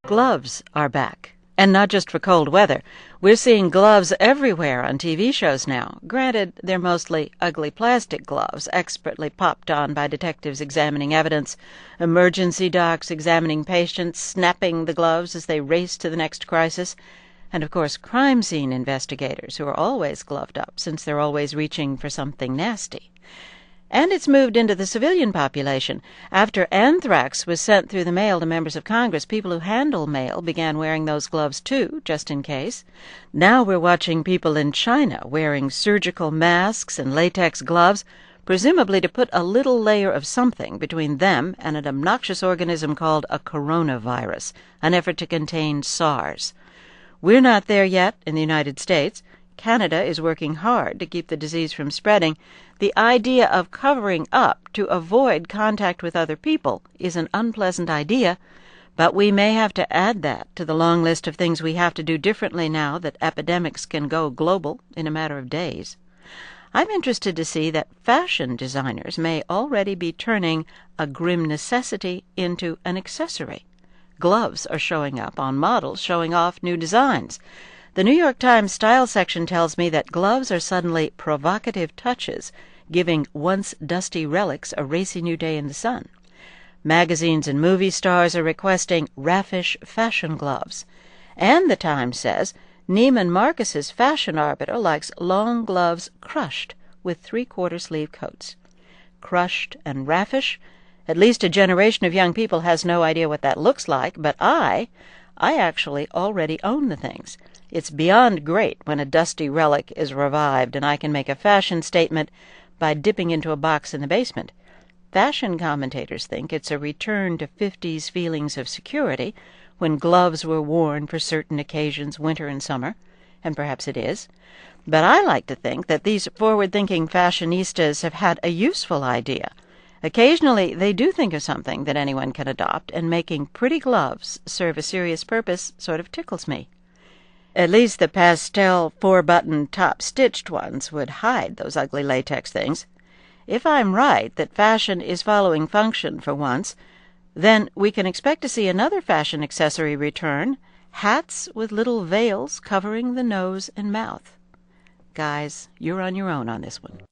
Gloves are back. And not just for cold weather. We're seeing gloves everywhere on TV shows now. Granted, they're mostly ugly plastic gloves, expertly popped on by detectives examining evidence, emergency docs examining patients, snapping the gloves as they race to the next crisis, and of course crime scene investigators who are always gloved up since they're always reaching for something nasty. And it's moved into the civilian population. After anthrax was sent through the mail to members of Congress, people who handle mail began wearing those gloves too, just in case. Now we're watching people in China wearing surgical masks and latex gloves, presumably to put a little layer of something between them and an obnoxious organism called a coronavirus, an effort to contain SARS. We're not there yet in the United States. Canada is working hard to keep the disease from spreading. The idea of covering up to avoid contact with other people is an unpleasant idea, but we may have to add that to the long list of things we have to do differently now that epidemics can go global in a matter of days. I'm interested to see that fashion designers may already be turning a grim necessity into an accessory. Gloves are showing up on models showing off new designs. The New York Times style section tells me that gloves are suddenly provocative touches, giving once dusty relics a racy new day in the sun. Magazines and movie stars are requesting raffish fashion gloves. And the Times says Neiman Marcus's fashion arbiter likes long gloves crushed with three-quarter sleeve coats. Crushed and raffish? At least a generation of young people has no idea what that looks like, but I actually already own the things. It's beyond great when a dusty relic is revived and I can make a fashion statement by dipping into a box in the basement. Fashion commentators think it's a return to 50s feelings of security when gloves were worn for certain occasions, winter and summer, and perhaps it is. But I like to think that these forward-thinking fashionistas have had a useful idea. Occasionally they do think of something that anyone can adopt, and making pretty gloves serve a serious purpose sort of tickles me. At least the pastel four-button top-stitched ones would hide those ugly latex things. If I'm right that fashion is following function for once, then we can expect to see another fashion accessory return, hats with little veils covering the nose and mouth. Guys, you're on your own on this one.